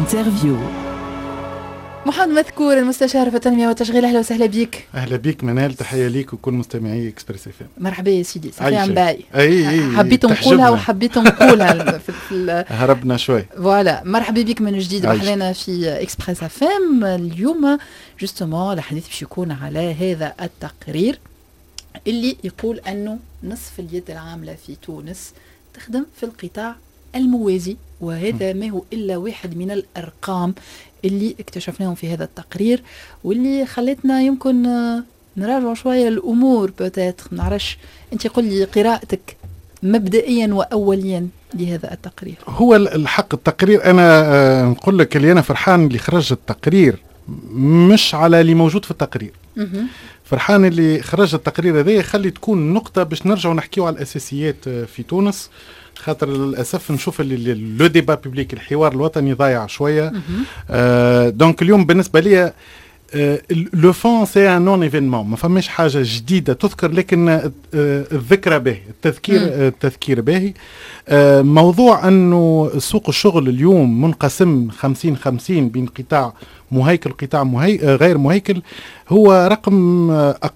انترفيو. محمد مذكور المستشار في التنمية والتشغيل، أهلا وسهلا بك. أهلا بك منال، تحية ليك وكل مستمعي إكسبريس اف ام. مرحبا يا سيدي، صحيح عم باي. أي حبيت نقولها وحبيت نقولها في هربنا شوي. فوالا، مرحبا بك من جديد وحلينا في إكسبريس اف ام. اليوم جوستومون الحديث باش يكون على هذا التقرير اللي يقول أنه نصف اليد العاملة في تونس تخدم في القطاع الموازي، وهذا ما هو إلا واحد من الأرقام اللي اكتشفناهم في هذا التقرير، واللي خلتنا يمكن نراجع شوية الأمور. بوتيتر نعرفش، أنت قل لي قراءتك مبدئيا وأوليا لهذا التقرير. هو الحق التقرير أنا نقول لك اللي أنا فرحان اللي خرج التقرير، مش على اللي موجود في التقرير. فرحان اللي خرج التقرير هذا يخلي تكون نقطة باش نرجعوا نحكيوا على الأساسيات في تونس، خاطر للأسف نشوف اللي لو ديبا بيبليك الحوار الوطني ضايع شوية. دونك اليوم بالنسبة لي لو فون سي ان نون ايفينمون، ما فماش حاجة جديدة تذكر، لكن الذكرى باهي، التذكير باهي. موضوع أنه سوق الشغل اليوم منقسم 50-50 بين قطاع مهيكل وقطاع غير مهيكل، هو رقم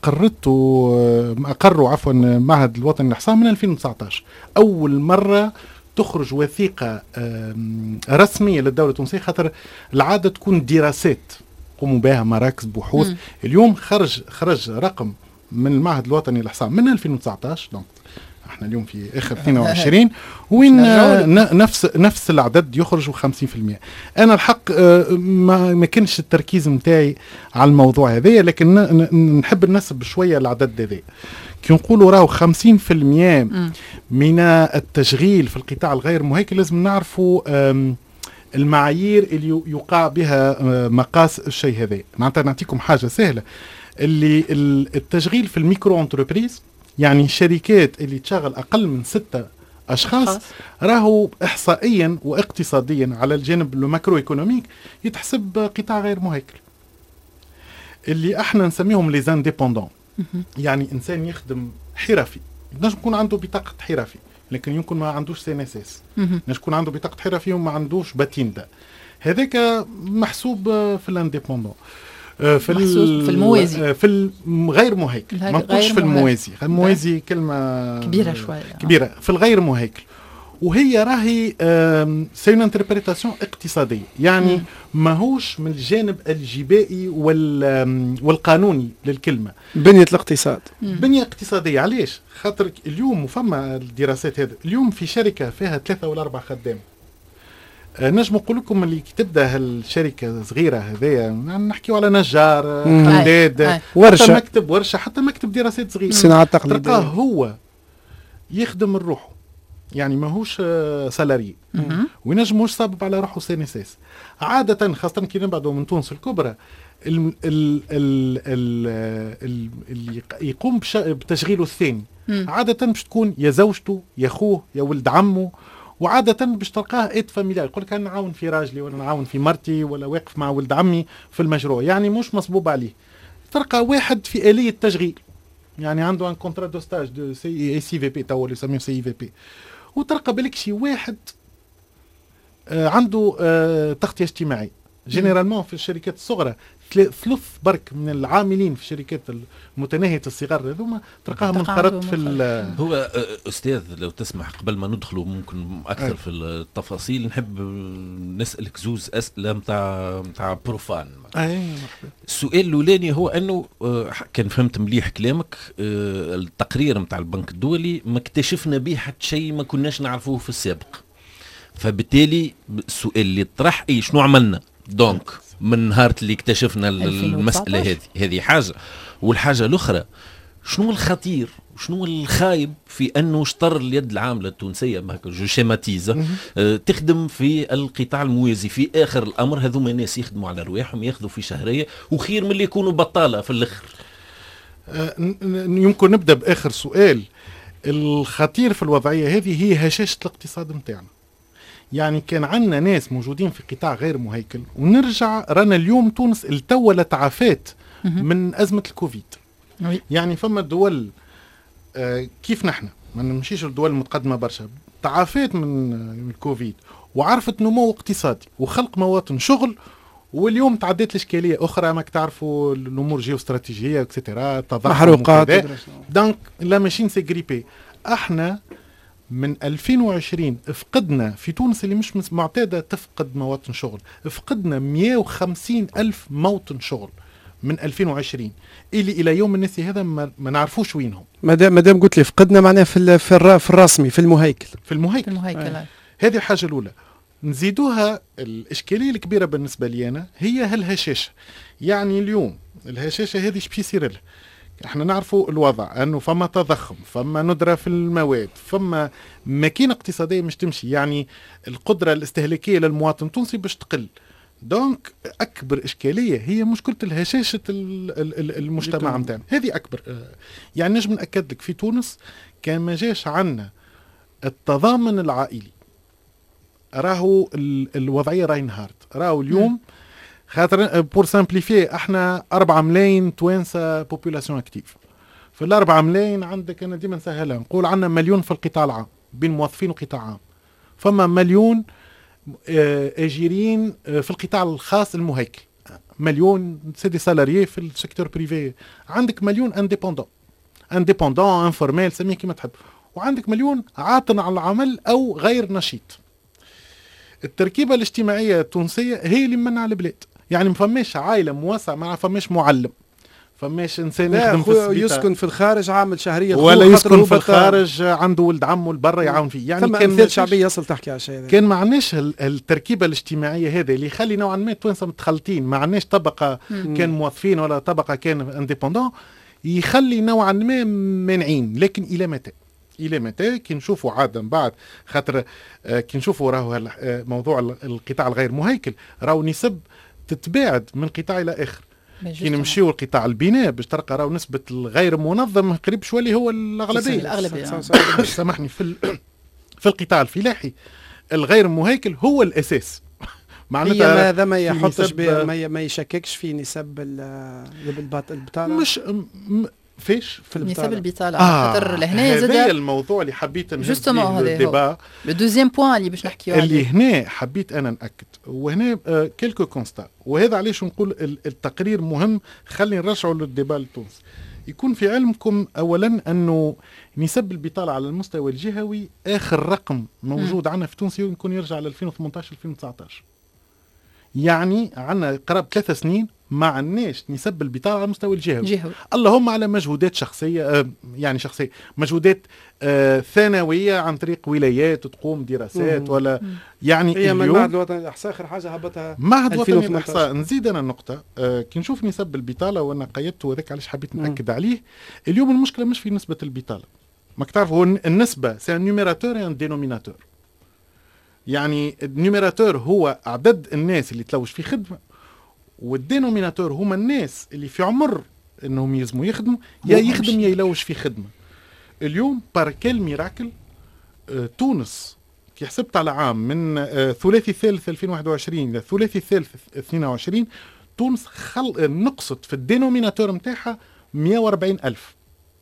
أقره معهد الوطني للإحصاء من 2019. أول مرة تخرج وثيقة رسمية للدولة التونسية، خاطر العادة تكون دراسات قوموا بها مراكز بحوث. اليوم خرج رقم من المعهد الوطني للإحصاء من 2019، دونك احنا اليوم في اخر 22 وين نفس العدد يخرجوا 50%. انا الحق ما كانش التركيز متاعي على الموضوع هذا، لكن نحب ننسب شويه العدد هذا. كي نقولوا راهو 50% من التشغيل في القطاع الغير مهيكل، لازم نعرفوا المعايير اللي يقع بها مقاس الشيء هذا. معناتها نعطيكم حاجه سهله، اللي التشغيل في الميكرو انتربريز، يعني الشركات اللي تشغل أقل من 6 أشخاص، راهو إحصائيا واقتصاديا على الجانب الماكرو إيكونوميك يتحسب قطاع غير مهيكل، اللي احنا نسميهم لي زانديبوندون. يعني إنسان يخدم حرفي، نجم يكون عنده بطاقة حرفي لكن يمكن ما عندوش سينسيس، نجم يكون عنده بطاقة حرفي وما عندوش باتيندا، هذاك محسوب في الانديبوندون. في الموازي، في الغير مهيكل، ما نقولش في الموازي. الموازي كلمة كبيرة شوية، كبيرة. في الغير مهيكل، وهي راهي سي اون انتربريتاسيون اقتصادية، يعني ماهوش من الجانب الجبائي والقانوني للكلمة، بنية الاقتصاد، بنية اقتصادية. علاش؟ خاطر اليوم وفما الدراسات هذا، اليوم في شركة فيها 3 ولا 4 خدام، نجم نقول لكم اللي تبدا هالشركه صغيره هذيا، نحكيو على نجار، حداد، ورشه، مكتب ورشه، حتى مكتب دراسات صغير، صناعه تقليديه، تلقاه هو يخدم الروح، يعني ماهوش سالاري، وينجموش صابب على روحه سينسيس. عاده خاصه كي نبعدوا من تونس الكبرى، اللي يقوم بتشغيله الثاني عاده باش تكون يا زوجته يا اخوه يا ولد عمه، وعادة باش تلقاه ايد فاميليار، يقول لك انا نعاون في راجلي ولا نعاون في مرتي ولا واقف مع ولد عمي في المشروع، يعني مش مصبوب عليه. تلقى واحد في آلية تشغيل، يعني عنده ان كونترا دو ستاج دو سي في بي، تو اللي يسميه سي في بي، وتلقى بالك شي واحد عنده تغطية اجتماعية. جينيرالمون في الشركات الصغرى ثلث برك من العاملين في الشركات المتناهية الصغر هذوما تلقاها منخرط في هو أستاذ لو تسمح قبل ما ندخلوا ممكن أكثر في التفاصيل، نحب نسألك زوز أسئلة متاع بروفان. السؤال الأولاني هو أنه كان فهمت مليح كلامك، التقرير متاع البنك الدولي ما اكتشفنا به حتى شيء ما كناش نعرفوه في السابق، فبالتالي السؤال اللي طرح شنو عملنا دونك من نهار اللي اكتشفنا المسألة هذه حاجة. والحاجة الأخرى، شنو الخطير وشنو الخايب في أنه شطر اليد العاملة التونسية جو شيماتيزا تخدم في القطاع الموازي؟ في آخر الأمر هذوما ناس يخدموا على رواحهم، ياخذوا في شهرية، وخير من اللي يكونوا بطالة في الآخر. يمكن نبدأ بآخر سؤال. الخطير في الوضعية هذه هي هشاشة الاقتصاد متاعنا. يعني كان عندنا ناس موجودين في قطاع غير مهيكل، ونرجع رانا اليوم تونس التوى تعافات من أزمة الكوفيد. يعني فما دول كيف نحن ما نمشيش الدول المتقدمة برشا تعافات من الكوفيد، وعرفت نمو اقتصادي وخلق مواطن شغل. واليوم تعديت الاشكاليه اخرى، ماك تعرفوا الامور جيوستراتيجيه اكسترا، تضخم محروقات. دونك لا ماشين سي غريبي. احنا من 2020 فقدنا في تونس اللي مش معتاده تفقد مواطن شغل، فقدنا 150 ألف موطن شغل من 2020 اللي الى يوم الناس هذا ما نعرفوش وينهم. مادام قلت لي فقدنا معناها في الرسمي في المهيكل. هذه الحاجه الاولى. نزيدوها الاشكاليه الكبيره بالنسبه لي انا هي هالهشاشه. يعني اليوم الهشاشه هذه ايش بيصير لها؟ احنا نعرفوا الوضع انه فما تضخم، فما ندره في المواد، فما ماكينه اقتصاديه مش تمشي، يعني القدره الاستهلاكيه للمواطن التونسي باش تقل. دونك اكبر اشكاليه هي مشكله الهشاشه المجتمع نتاعنا، هذه اكبر. يعني نجم ناكد لك في تونس كان ما جاش عندنا التضامن العائلي، راهو الوضعيه راهي انهارت. راهو اليوم خاطر بور سامبليفي احنا 4 ملايين توانسه بوبولاسيون اكتيف. في ال4 ملايين عندك انا ديما نسهلها نقول عندنا مليون في القطاع العام بين موظفين وقطاع عام، فما مليون اجيرين في القطاع الخاص المهيكل، مليون سيدي سالاريي في السيكتور بريفي، عندك مليون انديبوندون انفورميل سميه كما تحب، وعندك مليون عاطل على العمل او غير نشيط. التركيبه الاجتماعيه التونسيه هي اللي منع البلاد. يعني ما فماش عائله موسع، ما فماش معلم، فماش انسان يخدم في السبيطار يسكن في الخارج عامل شهريه ولا يسكن في الخارج عنده ولد عمه البرا يعاون فيه. يعني كان مثال شعبي يصل تحكي على شيء. كان ما عندناش التركيبه الاجتماعيه هذه اللي يخلي نوعا ما توانسه متخلطين، ما عندناش طبقه كان موظفين ولا طبقه كان انديبوندون، يخلي نوعا ما مانعين. لكن الى متى كي نشوفوا عاده بعد خاطر كي نشوفوا راهو موضوع القطاع الغير مهيكل راهو نسب تتباعد من قطاع الى اخر. كي نمشيو القطاع البناء باش تلقى راهو نسبه الغير منظم قريب شويه هو الاغلبيه. سامحني في القطاع الفلاحي الغير مهيكل هو الاساس. معناتها هذا ما يحطش ما يشككش في نسب البطاله، مش فيش في نسب البطاله. خاطر لهنا زاد هذا الموضوع اللي حبيت جوستومون هذا لو دوزيام بوين اللي باش نحكيو عليه، اللي هنا حبيت انا ناكد. وهنا كيلكو كونستا، وهذا علاش نقول التقرير مهم. خلي نرجعوا للديبا التونسي. يكون في علمكم اولا انه نسب البطاله على المستوى الجهوي اخر رقم موجود عندنا في تونس يكون يرجع ل 2018 2019. يعني عندنا قرابه 3 سنين ما عندناش نسب البطاله على المستوى الجهوي. اللهم على مجهودات شخصيه، يعني شخصيه مجهودات ثانويه عن طريق ولايات تقوم دراسات ولا يعني هي من معهد الوطني للاحصاء اخر حاجه هبطها معهد الوطني للاحصاء. نزيد انا النقطه كي نشوف نسب البطاله وانا قيدته وذاك علاش حبيت ناكد عليه. اليوم المشكله مش في نسبه البطاله، ماك تعرف هو النسبه سي ان نيميراتور اي ان دينوميناتور. يعني النيميراتور هو عدد الناس اللي تلوش في خدمه، والدينوميناتور هما الناس اللي في عمر انهم يلزموا يخدموا يا يخدم يا يلوش في خدمه. اليوم باركيل ميراكل تونس كي حسبت على عام من ثلاثي ثالث 2021 لثلاثي ثالث 22 تونس نقصت في الدينوميناتور نتاعها 140,000.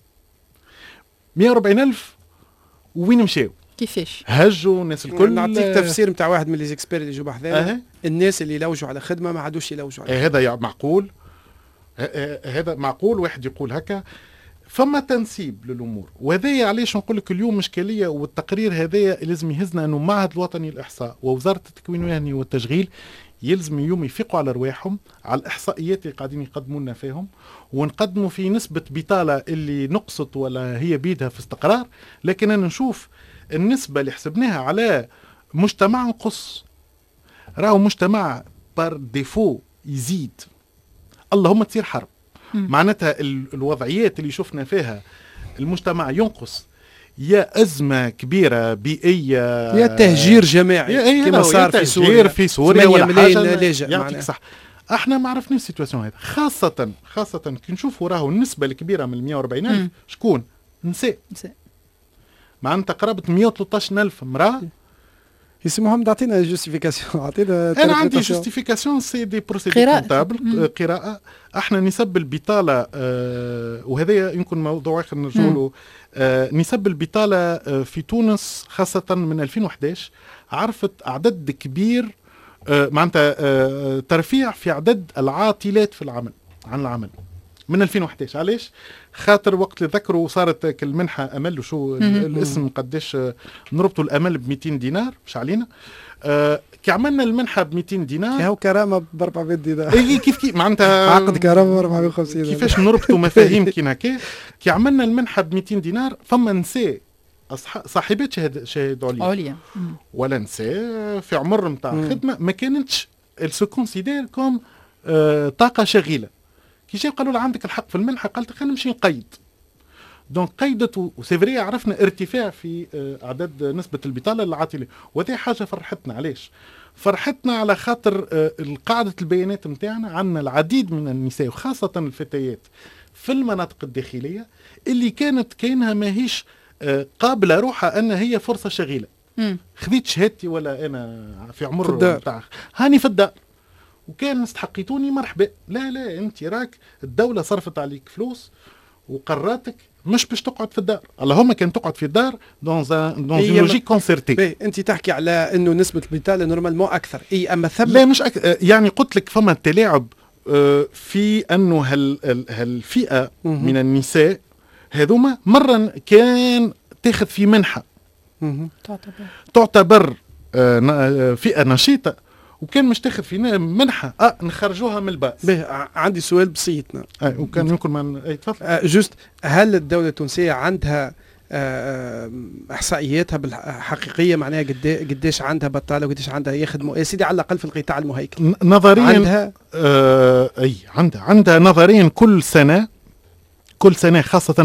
وين مشاو؟ كيفاش هجوا الناس الكل. نعطيك تفسير نتاع واحد من لي زيكسبير اللي جو بحذانا. الناس اللي يلوجوا على خدمه ما عادوش يلوجوا على هذا معقول. هذا معقول واحد يقول هكا. فما تنسيب للامور، وهذا علاش نقول لك اليوم اشكاليه. والتقرير هذا لازم يهزنا انه المعهد الوطني للاحصاء ووزاره التكوين المهني والتشغيل يلزم اليوم يفيقوا على رواحهم على الاحصائيات اللي قاعدين يقدموا لنا فيهم، ونقدموا في نسبه بطاله اللي نقصت ولا هي بيدها في استقرار. لكن انا نشوف النسبة اللي حسبناها على مجتمع نقص، راهو مجتمع بار ديفو يزيد. اللهم تصير حرب. معناتها الوضعيات اللي شفنا فيها المجتمع ينقص، يا أزمة كبيرة بيئية، يا تهجير جماعي كما صار في سوريا ولا حاجة. يعطيك صح. احنا ما عرفناش السيتواسيون هذا، خاصة كي نشوفوا راهو النسبة الكبيرة من 140,000 شكون؟ نساء. معناتها قرابة 113,000 امرأة يسي محمد اعطينا جوستيفيكاسيون، اعطينا. انا عندي جوستيفيكاسيون سي دي بروسيدي كونتابل، قراءه. احنا نسب البطاله وهذا يمكن موضوع اخر نرجع له. نسب البطاله في تونس خاصه من 2011 عرفت عدد كبير معناتها ترفيع في عدد العاطلات في العمل عن العمل من 2011. علاش؟ خاطر وقت اللي ذكروا صارت المنحة أمل، وشو الاسم قديش نربطوا الأمل ب 200 دينار مش علينا. كي عملنا المنحة ب 200 دينار كي هو كرامة ب 400 دينار. اي كيف معناتها عقد كرامة ب 450 دينار. كيفاش نربطوا مفاهيم كي هكا. كي عملنا المنحة ب 200 دينار فما نساء صاحبات شهادة عليا ولا نساء في عمر نتاع خدمة ما كانتش سو كونسيدير كوم طاقة شغيلة. كي جاو قالوا له عندك الحق في المنحة، قالت خلينا نمشي نقيد. دونك قيدت وسيفري عرفنا ارتفاع في عدد نسبة البطالة العاطلة، وهذه حاجة فرحتنا. علاش؟ فرحتنا على خاطر قاعدة البيانات متاعنا عندنا العديد من النساء وخاصة الفتيات في المناطق الداخلية اللي كانت كأنها ماهيش قابلة روحها أن هي فرصة شغيلة. خذيت شهادتي ولا أنا في عمر بتاع هاني في الدار وكان استحقيتوني مرحبا. لا انت راك الدولة صرفت عليك فلوس وقراتك مش باش تقعد في الدار. اللهم كان تقعد في الدار دون لوجيك كونسيرتي. انت تحكي على انه نسبة البطالة نورمالمون اكثر. اما ثم لا مش يعني قلت لك فما تلاعب في انه هالفئة من النساء هذوما مرة كان تاخذ في منحة تعتبر فئة نشيطة، وكان مش تاخذ في منحة نخرجوها من الباس. عندي سؤال بسيط. وكان يمكن ما تفضل. جوست هل الدولة التونسية عندها احصائياتها بالحقيقيه معناها قديش عندها بطاله وقديش عندها يخدموا يا سيدي على الاقل في القطاع المهيكل؟ نظريا عندها عندها نظريا كل سنه خاصه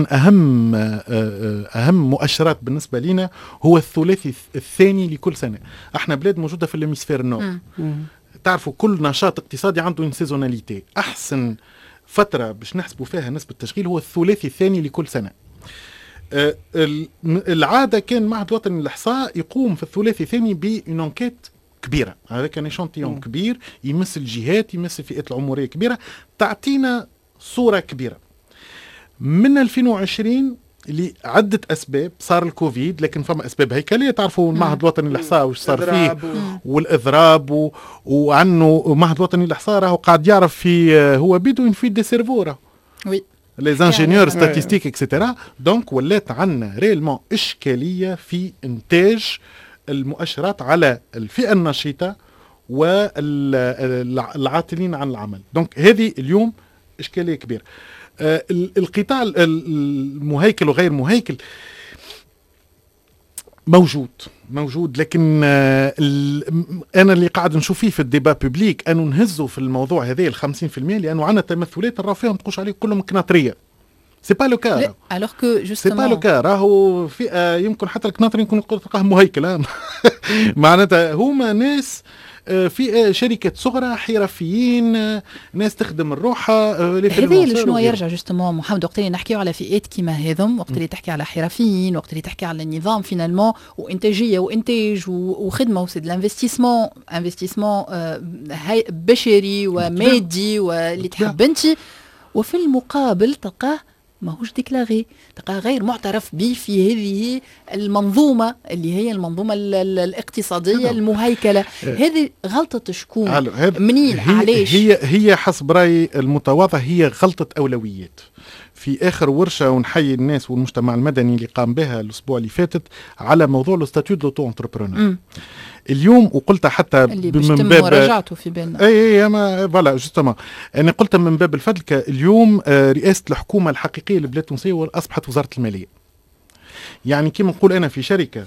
اهم مؤشرات بالنسبه لنا هو الثلاثي الثاني لكل سنه. احنا بلاد موجوده في الهيمسفير النور، تعرفوا كل نشاط اقتصادي عنده ان سيزوناليتي. احسن فتره باش نحسبوا فيها نسبه التشغيل هو الثلاثي الثاني لكل سنه. العاده كان معهد الوطني للاحصاء يقوم في الثلاثي الثاني بان انكيت كبيره، هذا كان شانتيون كبير يمس الجهات يمس الفئات العمريه كبيره تعطينا صوره كبيره. من 2020 لعدة أسباب صار الكوفيد، لكن فما أسباب هيكلية. تعرفوا المعهد الوطني للإحصاء وش صار فيه والإضراب وعنه معهد الوطني للإحصاء راهو قاعد يعرف في هو بدون في دي سيرفورا les ingénieurs statistiques etc. دونك ولات عنا ريلمون إشكالية في إنتاج المؤشرات على الفئة النشيطة والعاطلين عن العمل. دونك هذه اليوم إشكالية كبيرة. القطاع المهيكل وغير مهيكل موجود لكن انا اللي قاعد نشوف فيه في الديبا بوبليك انه نهزوا في الموضوع هذا ال 50% لانه عندنا تمثلات نراو فيهم تقولش عليه كلهم كناطريه. سي با لو كا alors que justement سي با لو كا راهو فئه يمكن حتى الكناطري يمكن تلقاه مهيكل معناتها هما ناس في شركات صغرى حرفيين ناس تخدم الروحة. هذه شنو يرجع جوستومون محمد وقت اللي نحكيو على فئات كيما هذم، وقت اللي تحكي على حرفيين، وقت اللي تحكي على النظام فينالمون وانتاجيه وانتاج وخدمه وسي دو انفستيسمون بشري ومادي واللي تحب انت، وفي المقابل تلقاه ماهوش ديكلاغي، تلقاه غير معترف به في هذه المنظومة اللي هي المنظومة الاقتصادية المهيكلة. هذه غلطة شكون؟ منين؟ علاش؟ هي حسب رأيي المتواضع هي غلطة أولويات. في آخر ورشة ونحيي الناس والمجتمع المدني اللي قام بها الأسبوع اللي فاتت على موضوع الاستاتيو دوتو انتربرونور اليوم، وقلت حتى اللي من باب مراجعته في بالنا اي ما فوالا جوستومون انا قلت من باب الفضل اليوم رئاسة الحكومة الحقيقية للبلاد التونسية أصبحت وزارة المالية. يعني كيما نقول أنا في شركة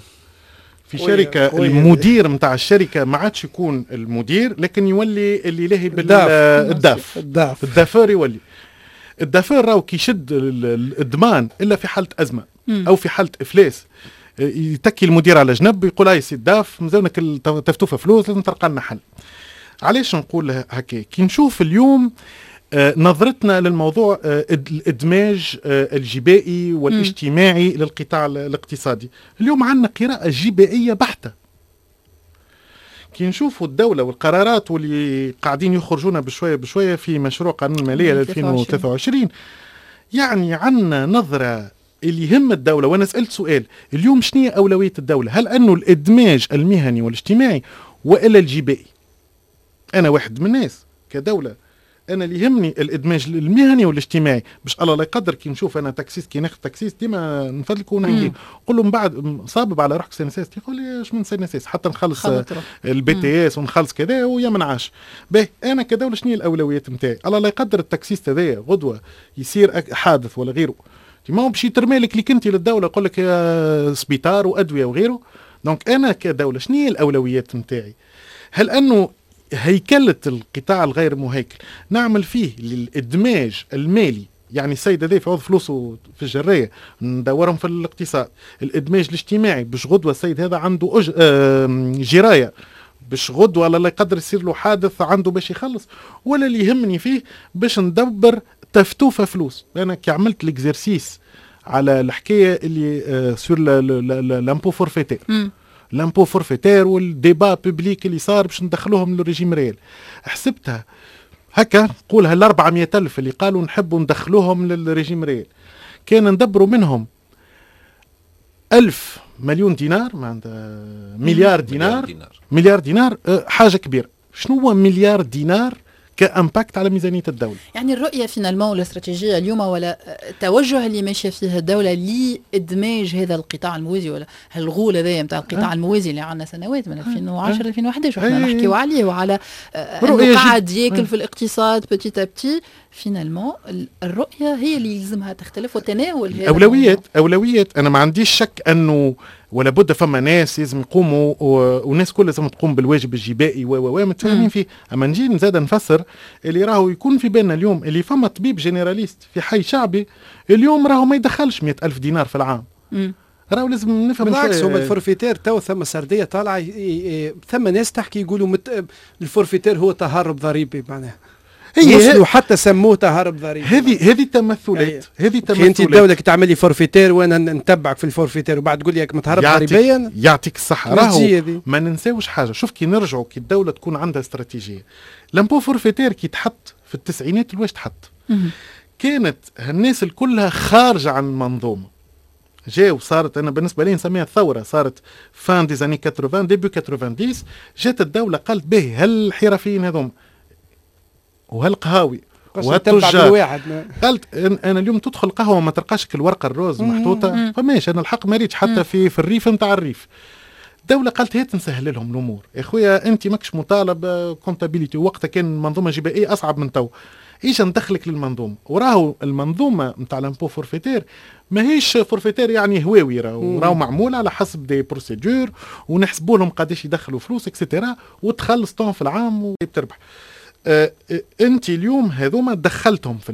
المدير متاع الشركة ما عادش يكون المدير لكن يولي اللي لاهي الدافور يولي الدافور راهو كي يشد الضمان إلا في حالة أزمة أو في حالة إفلاس يتكي المدير على جنب يقول هاي سي الداف مزونك تفتوفه فلوس لازم تلقى لنا حل. علاش نقول هكا؟ كي نشوف اليوم نظرتنا للموضوع الادماج الجبائي والاجتماعي للقطاع الاقتصادي، اليوم عندنا قراءة جبائية بحتة. كي نشوفوا الدولة والقرارات واللي قاعدين يخرجونا بشوية بشوية في مشروع قانون المالية 2023 يعني عنا نظرة اللي يهم الدولة. وأنا سألت سؤال اليوم شنو هي أولوية الدولة؟ هل أنه الإدماج المهني والاجتماعي وإلا الجبائي؟ أنا واحد من الناس كدولة أنا اللي يهمني الإدماج المهني والاجتماعي، باش الله لا يقدر كي نشوف أنا تاكسيس كي ناخذ تاكسيس ديما نفضلك ونحكي نقول له من بعد صابب على روحك سنساس، يقول لي اش من سنساس حتى نخلص البي تي اس ونخلص كذا ويا منعاش. باهي أنا كدولة شنو هي الأولويات نتاعي؟ الله لا يقدر التاكسيس هذايا غدوة يصير حادث ولا غيره، ما هو باش يترمي لك اللي كنتي للدولة يقول لك سبيطار وأدوية وغيره. دونك أنا كدولة شنو هي الأولويات نتاعي؟ هل أنه هيكلة القطاع الغير مهيكل نعمل فيه للإدماج المالي، يعني السيد هذا يعوض فلوسه في الجرية ندورهم في الاقتصاد، الإدماج الاجتماعي باش غدوة السيد هذا عنده جراية باش غدوة الله لا يقدر يصير له حادث عنده باش يخلص، ولا اللي يهمني فيه باش ندبر تفتوفة فلوس. أنا كي عملت الإكزرسيس على الحكاية اللي سور لامبو فورفيتير، لامبو فورفيتير والديبا بوبليك اللي صار باش ندخلوهم للريجيم ريال، حسبتها هكا نقولها ال 400,000 اللي قالوا نحبوا ندخلوهم للريجيم ريال، كان ندبروا منهم 1000 مليون دينار، معناتها مليار دينار حاجة كبيرة. شنو هو مليار دينار كامباكت على ميزانيه الدوله؟ يعني الرؤيه فينالمون والاستراتيجيه اليوم ولا التوجه اللي ماشيه فيه الدوله لادماج هذا القطاع الموازي ولا الغول هذايا نتاع القطاع الموازي اللي عندنا سنوات من 2010 2011 وحنا نحكيو عليه وعلى انه قاعد ياكل في الاقتصاد بتي بتي. فينالمون الرؤيه هي اللي يلزمها تختلف وتناول هذا اولويات. انا ما عنديش شك انه ولا بد فما ناس لازم يقوموا والناس كلها لازم تقوم بالواجب الجبائي متفاهمين فيه. اما نجي نزاد نفسر اللي راهو يكون في بالنا اليوم اللي فما طبيب جنراليست في حي شعبي اليوم راهو ما يدخلش 100,000 دينار في العام، راهو لازم نفهم. بالعكس هو الفورفيتير تو ثم سرديه طالعه ثم ناس تحكي يقولوا الفورفيتير هو تهرب ضريبي، معناها وصلوا حتى سموه تهرب ضريبي. هذه تمثلات، انت الدوله كي تعمل لي فورفيتير وانا نتبعك في الفورفيتير وبعد تقول لي متهرب ضريبيا. يعطيك الصحه. راهو ما ننساوش حاجه، شوف كي نرجعوا كي الدوله تكون عندها استراتيجيه. لامبو فورفيتير كي تحط في التسعينات الواش تحط كانت الناس الكلها خارجه عن المنظومه، جاء وصارت انا بالنسبه لي نسميها الثوره، صارت فان دي زاني 80 ديبي 90 جات الدوله قالت به هل الحرفيين هذوم وهالقهاوي وهالتجار، قالت انا اليوم تدخل قهوه ما تلقاش الورقه الروز محطوطه فماشي انا الحق ما ريتش حتى في الريف نتاع الريف. الدوله قالت هي تنسهل لهم الامور يا خويا، انت ماكش مطالب كونتابيليتي، وقتها كان المنظومه جبائيه اصعب من تو، ايش ندخلك للمنظومه. وراهو المنظومه نتاع لامبو فورفيتير ماهيش فورفيتير يعني هواوي، راهو معمول على حسب دي بروسيدور ونحسبوا لهم قداش يدخلوا فلوس اكسيتيرا وتخلص طون في العام وتربح. انت اليوم هذوما دخلتهم في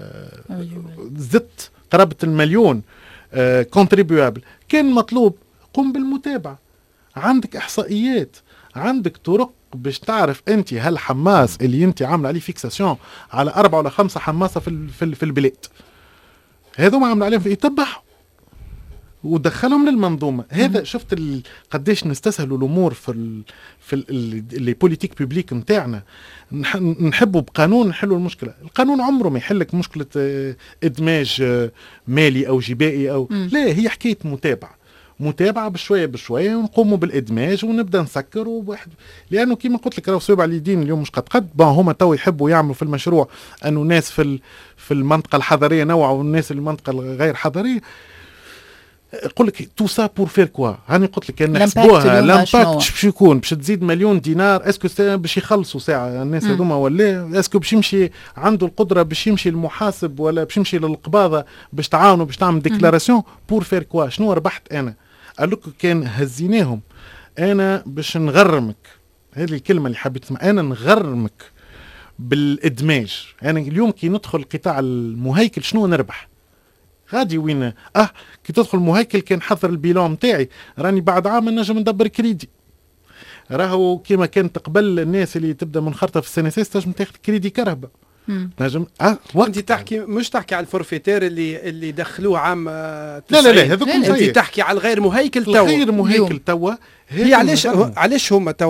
زدت قرابه المليون كونتريبيوابل، كان مطلوب قم بالمتابعه، عندك احصائيات، عندك طرق باش تعرف انت هالحماس اللي انت عامل عليه فيكساسيون على 4 ولا 5 حماسه في البلاد هذوما عامل عليهم يتبعوا ودخلهم للمنظومه. هذا شفت قديش نستسهلوا الامور في لي بوليتيك بوبليك نتاعنا، نحبوا بقانون نحلوا المشكله. القانون عمره ما يحلك مشكله ادماج مالي او جبائي او لا، هي حكايه متابعه بشويه ونقوموا بالادماج ونبدا نسكر وواحد، لانه كيما قلت لك راهو صوب على اليدين اليوم مش قد هما تو يحبوا يعملوا في المشروع انه ناس في المنطقه الحضريه نوعوا والناس المنطقه الغير حضريه. يقول لك تو سا بور فير كوا، هاني قلت لك كان نحسبوها لامباكت باش يكون باش تزيد مليون دينار، اسكو باش يخلصوا ساعه الناس هذوما ولا اسكو باش يمشي عنده القدره باش يمشي المحاسب ولا باش يمشي للقباضه باش تعاونوا باش تعمل ديكلاراسيون بور فير كوا. شنو ربحت انا؟ قال لك كان هزيناهم انا باش نغرمك، هذه الكلمه اللي حبيت اسمع، انا نغرمك بالادماج. انا اليوم كي ندخل القطاع المهيكل شنو نربح؟ غادي وين كي تدخل مهيكل كان حضر البيلون نتاعي راني بعد عام نجم ندبر كريدي، راهو كيما كانت قبل الناس اللي تبدا منخرطه في السنسيس تنجم تاخذ كريدي كرهبه نجم انت تحكي مش تحكي على الفورفيتير اللي دخلوه عام لا هذوك انت تحكي على الغير مهيكل توا. الغير مهيكل توا هي علاش هم توا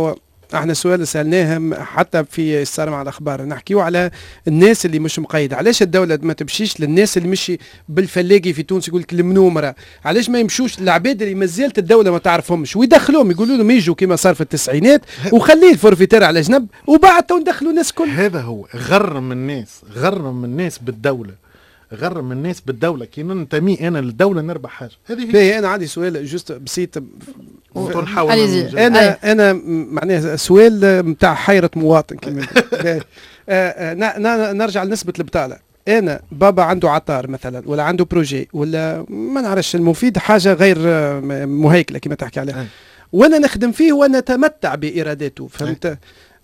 احنا سؤال سالناهم حتى في الصار مع الاخبار، نحكيو على الناس اللي مش مقيده. علاش الدوله ما تمشيش للناس اللي مشي بالفلاقي في تونس يقول لك المنومره؟ علاش ما يمشوش للعباد اللي مازالت الدوله ما تعرفهمش ويدخلوهم، يقولوا لهم يجوا كما صار في التسعينات وخليه الفورفيتير على جنب وبعد ندخلوا الناس كل. هذا هو غرم الناس بالدوله، غرم الناس بالدوله كي ننتمي انا للدوله نربح حاجه. هذه هي. انا عندي سؤال جوست بسيط ونحاول انا معناها سؤال نتاع حيره مواطن كما نرجع لنسبه البطاله. انا بابا عنده عطار مثلا ولا عنده بروجي ولا ما نعرفش المفيد حاجه غير مهيكله كما تحكي عليها، وانا نخدم فيه وانا اتمتع بايراداته، فهمت؟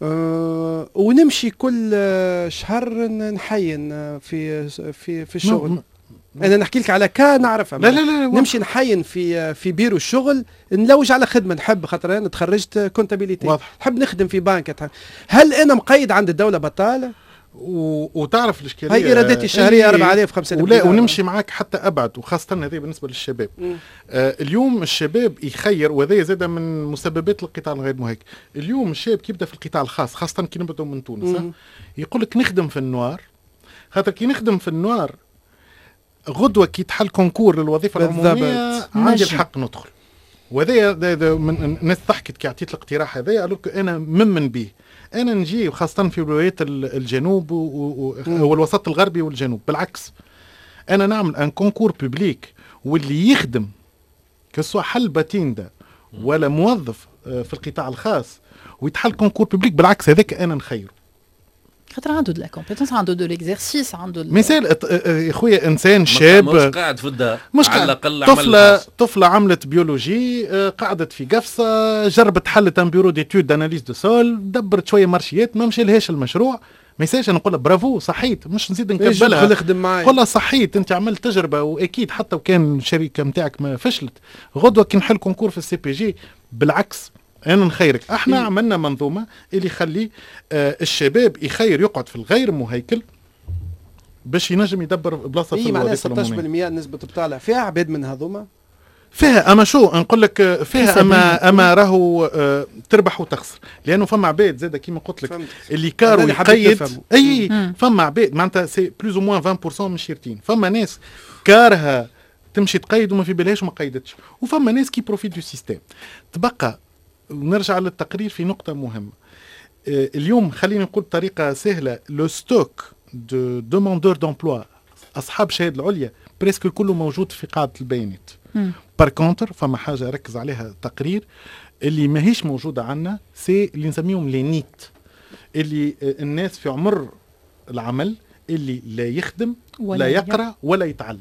ونمشي كل شهر نحين في الشغل. انا نحكي لك على نعرفها. لا نمشي نحين في بيرو الشغل، نلوج على خدمه نحب، خاطر انا تخرجت كونتابيليتي، نحب نخدم في بنك. هل انا مقيد عند الدوله بطاله؟ وتعرف الاشكاليه هي ايراداتي الشهريه 4000 5000 ولا ونمشي معاك حتى ابعد، وخاصه هذه بالنسبه للشباب. اليوم الشباب يخير، وهذا زاد من مسببات القطاع الغير مهيكل. اليوم الشاب كي يبدا في القطاع الخاص خاصه كي نبداو من تونس يقول لك نخدم في النوار، خاطر كي نخدم في النوار غدوه كي تحل كونكور للوظيفه العموميه عندي الحق ندخل. وهذا من الناس ضحكت كي عطيت الاقتراح هذا، قالوا لك انا ممن به، انا نجي وخاصه في ولايات الجنوب والوسط الغربي والجنوب. بالعكس انا نعمل ان كونكور بوبليك، واللي يخدم كسوا حل باتيندا ولا موظف في القطاع الخاص ويتحل كونكور بوبليك، بالعكس هذاك انا نخيره، خاطر عنده دو لا كومبيتونس، عنده دو ليكزيرسيس، عنده مثال يا خويا انسان شاب مش قاعد في الدار، مش على الاقل طفله عملت بيولوجي، قعدت في قفصه، جربت حلت ان بيرو ديتود داناليز دو سول، دبرت شويه مارشيات، ما مشيلهاش المشروع، ما يساش نقول برافو صحيت، مش نزيد نكبلها، نقول صحيت انت عملت تجربه، واكيد حتى وكان الشركه نتاعك ما فشلت غدوه كي نحل كونكور في السي بي جي بالعكس انا نخيرك. احنا عملنا منظومه اللي يخلي الشباب يخير يقعد في الغير مهيكل باش ينجم يدبر بلاصه في الوظيفه العموميه. 16% نسبه بطاله فيها عباد من هذوما، فيها اما شو نقول لك فيها اما راهو تربح وتخسر، لانه فما عباد زاد كيما قلت لك اللي كارو يقيد اي فما عباد معناتها سي بلوز او موان 20% من شيرتين، فما ناس كارها تمشي تقيد وما في بالهاش وما قيدتش، وفما ناس كي بروفيت دو سيستيم. تبقى نرجع للتقرير في نقطة مهمة. اليوم خلينا نقول بطريقة سهلة، لو ستوك دو دوموندور دومبلوا أصحاب الشهادة العليا بريسك كله موجود في قاعدة البيانات. بار كونتر فما حاجة ركز عليها تقرير اللي ماهيش موجودة عنا، سي اللي نسميهم لي نيت، اللي الناس في عمر العمل اللي لا يخدم لا يقرأ ولا يتعلم،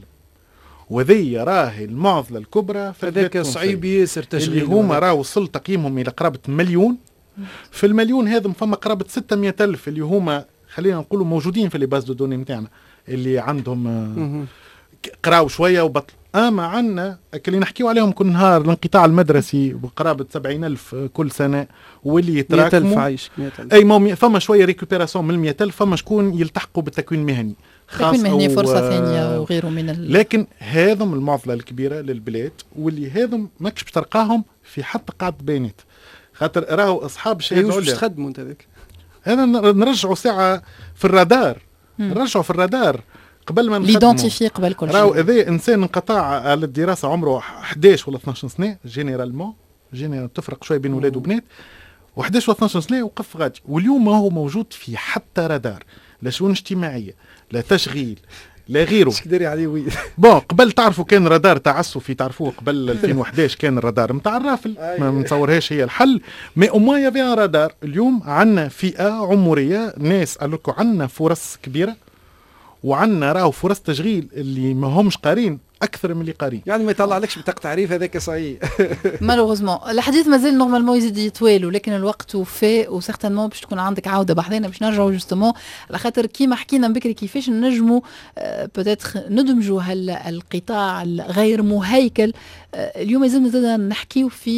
وذي راهي المعضله الكبرى في هذاك صعيب ياسر تشغيل، اللي هما راه وصل تقييمهم الى قرابه مليون. في المليون هذا فما قرابه 600,000 اللي هما خلينا نقولوا موجودين في لي باز دو دوني نتاعنا، اللي عندهم قراو شويه وبطلوا. اما عندنا اللي نحكيو عليهم كل نهار الانقطاع المدرسي بقرابه 70,000 كل سنه، واللي يتراكموا 100,000 عايش 100,000. اي فما شويه ريكوبيراسيون من 100,000، فما شكون يلتحقوا بالتكوين المهني خاص تكوين مهني فرصه ثانيه وغيره من لكن هذم المعضله الكبيره للبلاد، واللي هذم ماكش باش تلقاهم في حتى قاعده بيانات، خاطر راهو اصحاب الشهاده العليا. واش تخدموا انت ذاك؟ هذا نرجعوا ساعه في الرادار، نرجعوا في الرادار قبل ما ليدونتيفي قبل كل شيء. راهو اذا انسان انقطع على الدراسه عمره 11 ولا 12 سنه جينيرالمون تفرق شويه بين ولاد وبنات، و11 و 12 سنه وقف غادي، واليوم ما هو موجود في حتى رادار، لا شؤون اجتماعيه لا تشغيل لا غيره. شكدري عليه وي بون قبل تعرفوا كان رادار تعسفي، تعرفوا قبل 2011 كان الرادار نتاع الرافل، ما نتصورهاش هي الحل، مي او موان يافي ان رادار. اليوم عندنا فئه عمريه ناس قالوا لكم عندنا فرص كبيره، وعندنا راهو فرص تشغيل اللي ما همش قارين اكثر من اللي قارين، يعني ما يطلعلكش بطاقه تعريف هذاك صحيح. مالوغوزمون الحديث مازال نورمالمون يزيد يطول، ولكن الوقت وفاء وسيغتانمون باش تكون عندك عوده بحذنا باش نرجعوا جوستومون على خاطر كيما حكينا بكري كيفاش نجموا بوتيتر ندمجوا هالقطاع الغير مهيكل. اليوم لازم نحكيو في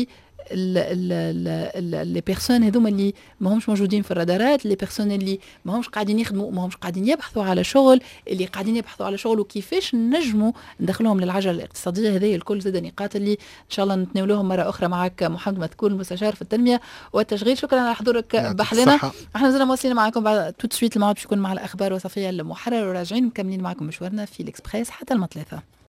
لي بيرسون هذوما اللي ماهمش موجودين في الرادارات، لي بيرسون اللي ماهمش قاعدين يخدموا، ماهمش قاعدين يبحثوا على شغل، اللي قاعدين يبحثوا على شغل وكيفاش نجموا ندخلوهم للعجله الاقتصاديه. هذه الكل زاد نقاط اللي ان شاء الله نتناولوهم مره اخرى معك محمد مذكور المستشار في التنميه والتشغيل. شكرا على حضورك بحلنا. احنا زلنا مواصلين معكم بعد توت سويت. الموعد باش يكون مع الاخبار وصفيه المحرر، وراجعين مكملين معكم مشوارنا في الاكسبريس حتى 3.